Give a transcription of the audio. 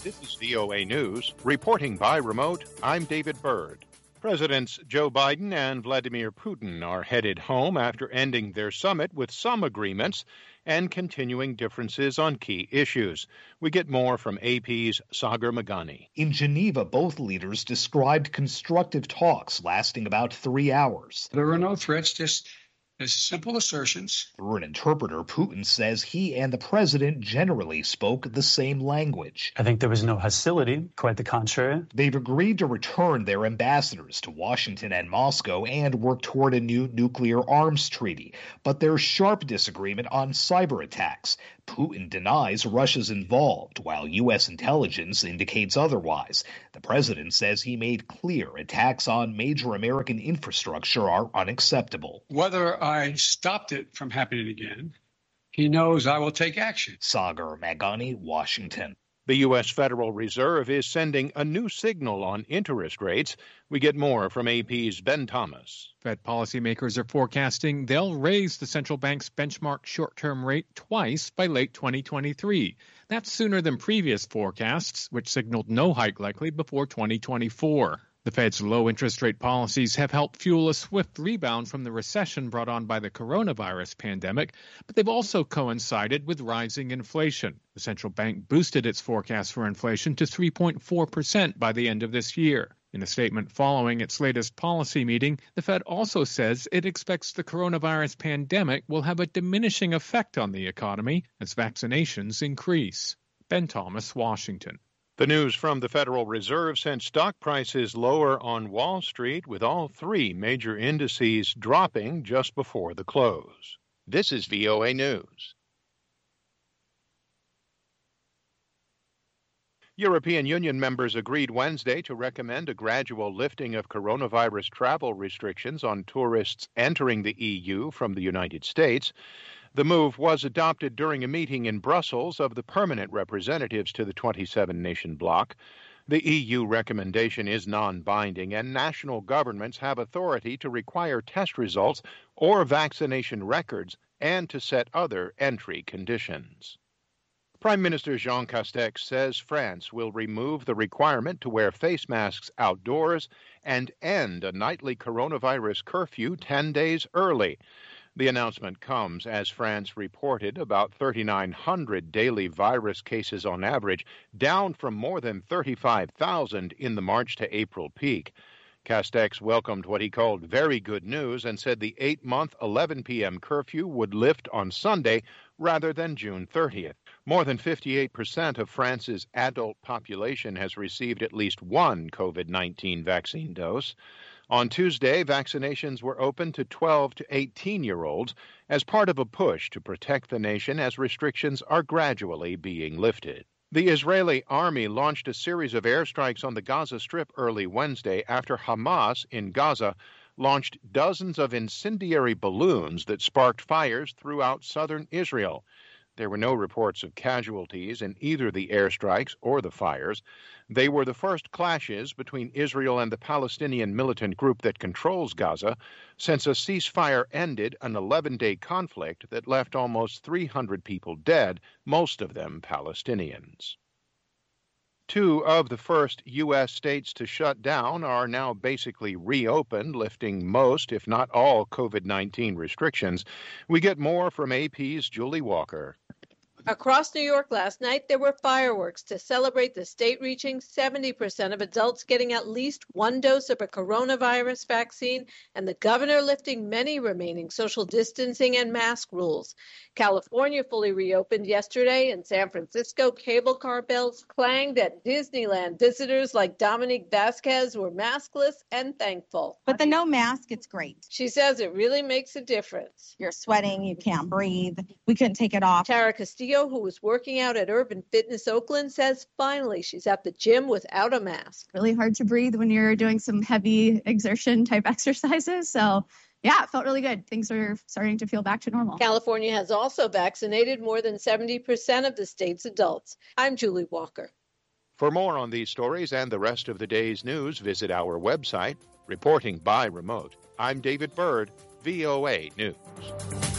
This is VOA News. Reporting by remote, I'm David Byrd. Presidents Joe Biden and Vladimir Putin are headed home after ending their summit with some agreements and continuing differences on key issues. We get more from AP's Sagar Meghani. In Geneva, both leaders described constructive talks lasting about 3 hours. There were no threats, just simple assertions. Through an interpreter, Putin says he and the president generally spoke the same language. I think there was no hostility, quite the contrary. They've agreed to return their ambassadors to Washington and Moscow and work toward a new nuclear arms treaty. But there's sharp disagreement on cyber attacks. Putin denies Russia's involved, while U.S. intelligence indicates otherwise. The president says he made clear attacks on major American infrastructure are unacceptable. Whether I stopped it from happening again, he knows I will take action. Sagar Meghani, Washington. The U.S. Federal Reserve is sending a new signal on interest rates. We get more from AP's Ben Thomas. Fed policymakers are forecasting they'll raise the central bank's benchmark short-term rate twice by late 2023. That's sooner than previous forecasts, which signaled no hike likely before 2024. The Fed's low interest rate policies have helped fuel a swift rebound from the recession brought on by the coronavirus pandemic, but they've also coincided with rising inflation. The central bank boosted its forecast for inflation to 3.4% by the end of this year. In a statement following its latest policy meeting, the Fed also says it expects the coronavirus pandemic will have a diminishing effect on the economy as vaccinations increase. Ben Thomas, Washington. The news from the Federal Reserve sent stock prices lower on Wall Street, with all three major indices dropping just before the close. This is VOA News. European Union members agreed Wednesday to recommend a gradual lifting of coronavirus travel restrictions on tourists entering the EU from the United States. The move was adopted during a meeting in Brussels of the permanent representatives to the 27-nation bloc. The EU recommendation is non-binding, and national governments have authority to require test results or vaccination records and to set other entry conditions. Prime Minister Jean Castex says France will remove the requirement to wear face masks outdoors and end a nightly coronavirus curfew 10 days early. The announcement comes as France reported about 3,900 daily virus cases on average, down from more than 35,000 in the March to April peak. Castex welcomed what he called very good news and said the 8-month 11 p.m. curfew would lift on Sunday rather than June 30th. More than 58% of France's adult population has received at least one COVID-19 vaccine dose. On Tuesday, vaccinations were open to 12 to 18-year-olds as part of a push to protect the nation as restrictions are gradually being lifted. The Israeli army launched a series of airstrikes on the Gaza Strip early Wednesday after Hamas in Gaza launched dozens of incendiary balloons that sparked fires throughout southern Israel. There were no reports of casualties in either the airstrikes or the fires. They were the first clashes between Israel and the Palestinian militant group that controls Gaza since a ceasefire ended an 11-day conflict that left almost 300 people dead, most of them Palestinians. Two of the first U.S. states to shut down are now basically reopened, lifting most, if not all, COVID-19 restrictions. We get more from AP's Julie Walker. Across New York last night, there were fireworks to celebrate the state reaching 70% of adults getting at least one dose of a coronavirus vaccine and the governor lifting many remaining social distancing and mask rules. California fully reopened yesterday. In San Francisco, cable car bells clanged at Disneyland. Visitors like Dominique Vasquez were maskless and thankful. But the no mask, it's great. She says it really makes a difference. You're sweating, you can't breathe. We couldn't take it off. Tara Castillo, who was working out at Urban Fitness Oakland, says finally she's at the gym without a mask. Really hard to breathe when you're doing some heavy exertion type exercises. So yeah, it felt really good. Things are starting to feel back to normal. California has also vaccinated more than 70% of the state's adults. I'm Julie Walker. For more on these stories and the rest of the day's news, visit our website, Reporting by Remote. I'm David Byrd, VOA News.